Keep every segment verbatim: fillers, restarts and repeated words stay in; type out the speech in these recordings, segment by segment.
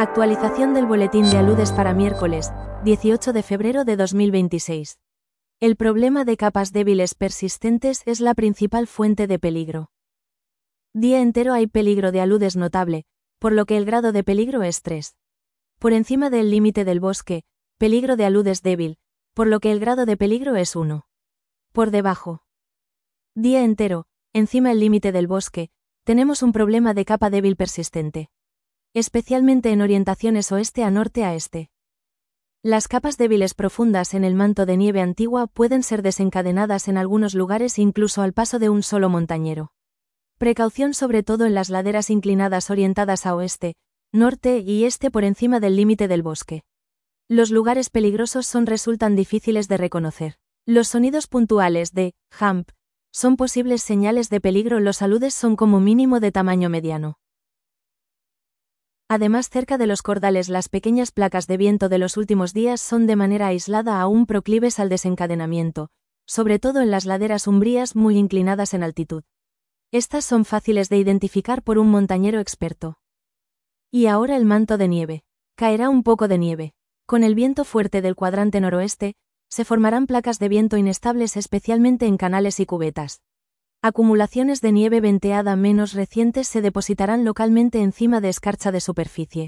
Actualización del boletín de aludes para miércoles, dieciocho de febrero de dos mil veintiséis. El problema de capas débiles persistentes es la principal fuente de peligro. Día entero hay peligro de aludes notable, por lo que el grado de peligro es tres. Por encima del límite del bosque, peligro de aludes débil, por lo que el grado de peligro es uno. Por debajo. Día entero, encima el límite del bosque, tenemos un problema de capa débil persistente. Especialmente en orientaciones oeste a norte a este. Las capas débiles profundas en el manto de nieve antigua pueden ser desencadenadas en algunos lugares incluso al paso de un solo montañero. Precaución sobre todo en las laderas inclinadas orientadas a oeste, norte y este por encima del límite del bosque. Los lugares peligrosos son resultan difíciles de reconocer. Los sonidos puntuales de «hump» son posibles señales de peligro. Los aludes son como mínimo de tamaño mediano. Además, cerca de los cordales las pequeñas placas de viento de los últimos días son de manera aislada aún proclives al desencadenamiento, sobre todo en las laderas umbrías muy inclinadas en altitud. Estas son fáciles de identificar por un montañero experto. Y ahora el manto de nieve. Caerá un poco de nieve. Con el viento fuerte del cuadrante noroeste, se formarán placas de viento inestables especialmente en canales y cubetas. Acumulaciones de nieve venteada menos recientes se depositarán localmente encima de escarcha de superficie.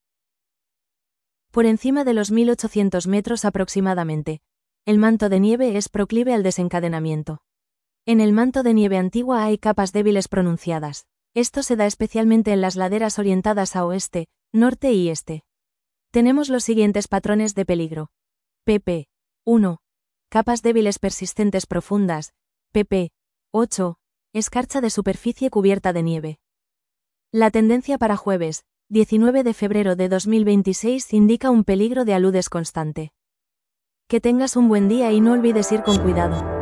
Por encima de los mil ochocientos metros aproximadamente, el manto de nieve es proclive al desencadenamiento. En el manto de nieve antigua hay capas débiles pronunciadas. Esto se da especialmente en las laderas orientadas a oeste, norte y este. Tenemos los siguientes patrones de peligro. pp. uno. Capas débiles persistentes profundas. pp. ocho. Escarcha de superficie cubierta de nieve. La tendencia para jueves, diecinueve de febrero de dos mil veintiséis indica un peligro de aludes constante. Que tengas un buen día y no olvides ir con cuidado.